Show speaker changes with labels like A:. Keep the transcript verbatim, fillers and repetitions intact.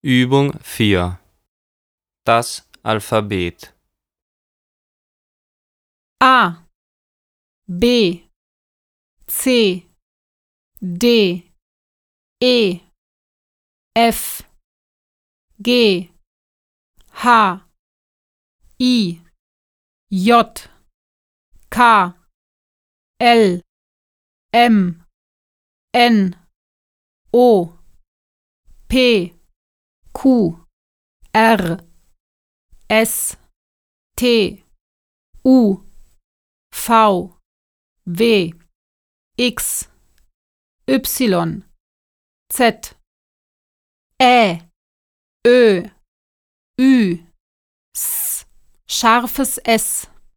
A: Übung vier. Das Alphabet.
B: A, B, C, D, E, F, G, H, I, J, K, L, M, N, O, P, Q, R, S, T, U, V, W, X, Y, Z, Ä, Ö, Ü, S, scharfes S.